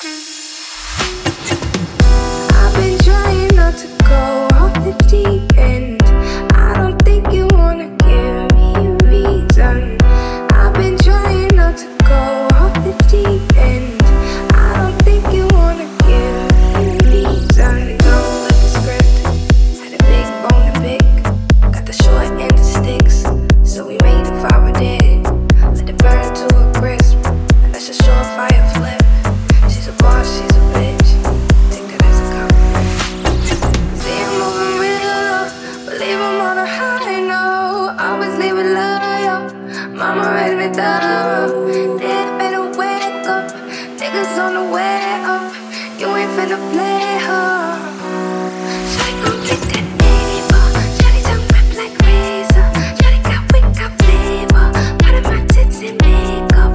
I've been trying not to go off the deep end. I don't think you wanna give me a reason. I've been trying not to go off the deep end. I don't think you wanna give me a reason. Don't flip the script. Had a big bone to pick. Got the short end of sticks, so we made a fire dead. Let it burn to a crisp. And that's a surefire flip. She's a boss, she's a bitch. Take that as a compliment. See, I'm moving real low, but leave 'em on a high note. Always leave it loyal. Mama raised me thorough. Dad better wake up. Niggas on the way up. You ain't finna play her. Shawty gon' get that paper. Shawty tongue rip like razor. Shawty got wick, got flavor. Part of my tits in makeup.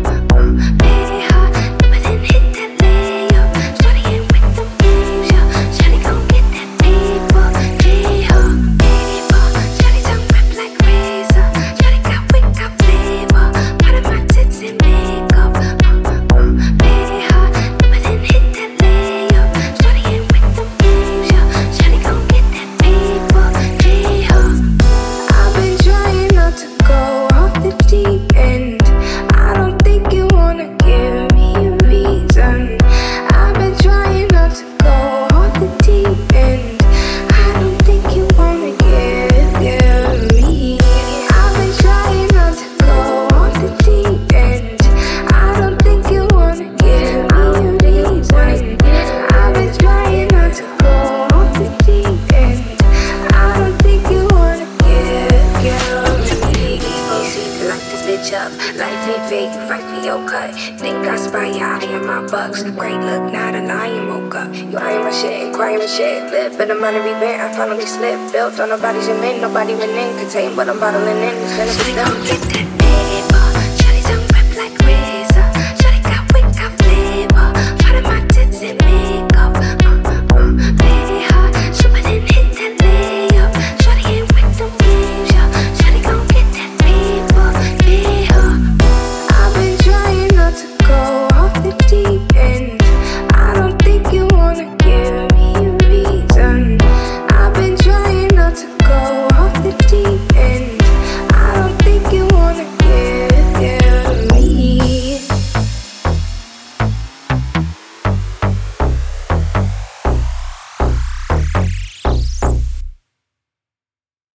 Pay her, but then hit that layup. Shawty ain't with the games, yeah. Shawty gon' get that paper. Pay her, paper. Shawty tongue rip like razor. Shawty got wick, got flavor. Part of my tits in makeup. Pay her, but then hit that layup. Shawty ain't with the games, yeah. Shawty gon' get that paper. Pay her. I've been trying not to go off the deep end. I don't think you wanna give me a reason. I've been trying not to go off the deep end. I don't think you wanna give me. I've been trying not to go off the deep end. I don't think you wanna give me a reason. I've been trying not to go off the deep end. I don't think you wanna give me. To light this bitch up, life ain't fake, fight for your cut. Think I spy ya, I am my bucks. Great look, not a lion woke up. You eyeing my shit and crying my shit. Live for the money we bent, I finally slipped. Built on nobody's admit, nobody went in. Contain what I'm bottling in, it's gonna be done. Get that paper.